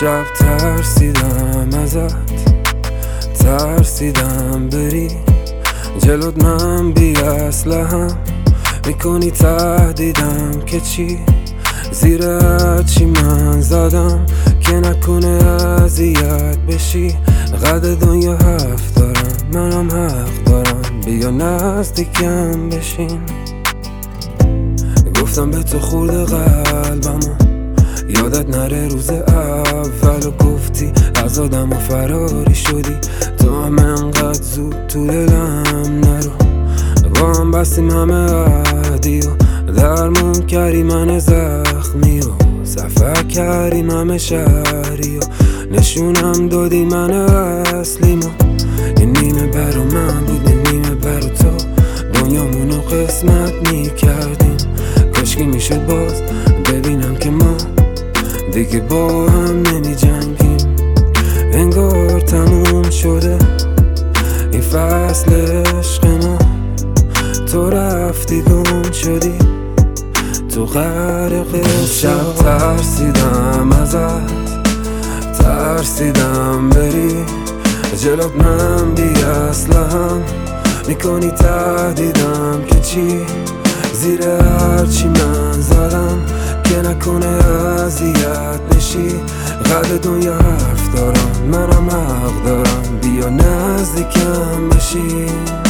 امشب ترسیدم ازت، ترسیدم بری جلوت، من بی اسلحه‌ام میکنی تهدیدم که چی؟ زیر هرچی من زدم که نکنه اذیت بشی. قد دنیا هفت دارم، منم حق دارم، بیا نزدیکم بشین. گفتم به تو خورده قلبمو، یادت نره روز اولو گفتی از آدم و فراری شدی. تو هم انقدر زود تو دلم نرو، با هم بستیم همه عهدی و درمون کردی من زخمی و سفر کردیم همه شهری و نشونم دادی من اصلیمو. یه نیمه برا من بود، یه نیمه برا تو، دنیامونو قسمت میکردیم. کاشکی میشد باز ببینم که ما دیگه با هم نمی جنگیم. انگار تموم شده این فصل عشق ما، تو رفتی گم شدی تو غرق شب. ترسیدم ازت، ترسیدم بری جلوت، من بی اسلحه‌ام میکنی تهدیدم که چی؟ زیر هرچی من زدم که نکنه اذیت بشی. قد دنیا حرف دارم، منم حق دارم، بیا نزدیکم بشی.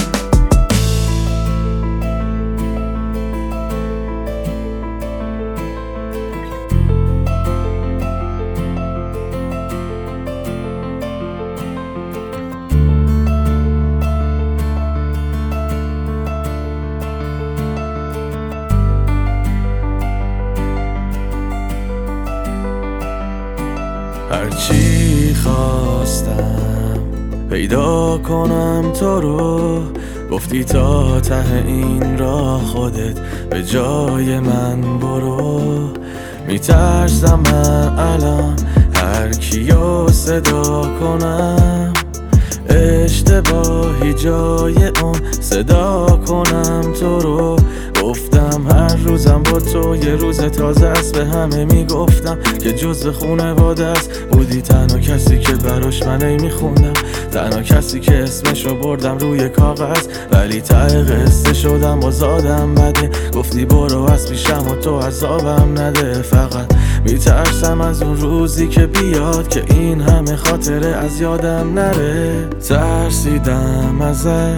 هرچی خواستم پیدا کنم تو رو، گفتی تا ته این راه خودت به جای من برو. میترسم من الان هر کیو صدا کنم، اشتباهی جای اون صدا کنم تو رو. گفتم هر روزم با تو یه روز تازه است، به همه میگفتم که جزو خونواده است. بودی تنها کسی که براش من میخوندم، تنها کسی که اسمشو بردم روی کاغذ، ولی ته قصه شدم باز آدم بده. گفتی برو از پیشم و تو عذابم نده، فقط میترسم از اون روزی که بیاد که این همه خاطره از یادم نره. ترسیدم ازت،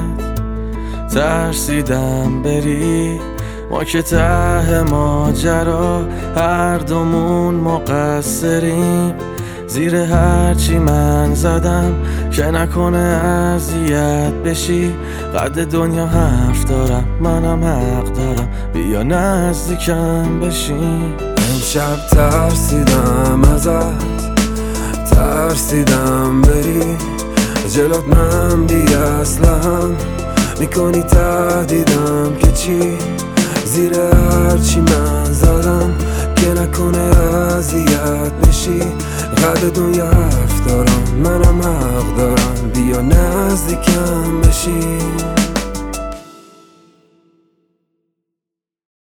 ترسیدم بری، ما که ته ماجرا هر دومون مقصریم. زیر هرچی من زدم که نکنه اذیت بشی. قد دنیا حرف دارم، منم حق دارم، بیا نزدیکم بشین. امشب ترسیدم ازت، ترسیدم بری جلوت، من بی اسلحه‌ام میکنی تهدیدم که چی؟ زیر هرچی من زدم که نکنه اذیت بشی. قد دنیا حرف دارم، منم حق دارم، بیا نزدیکم بشی.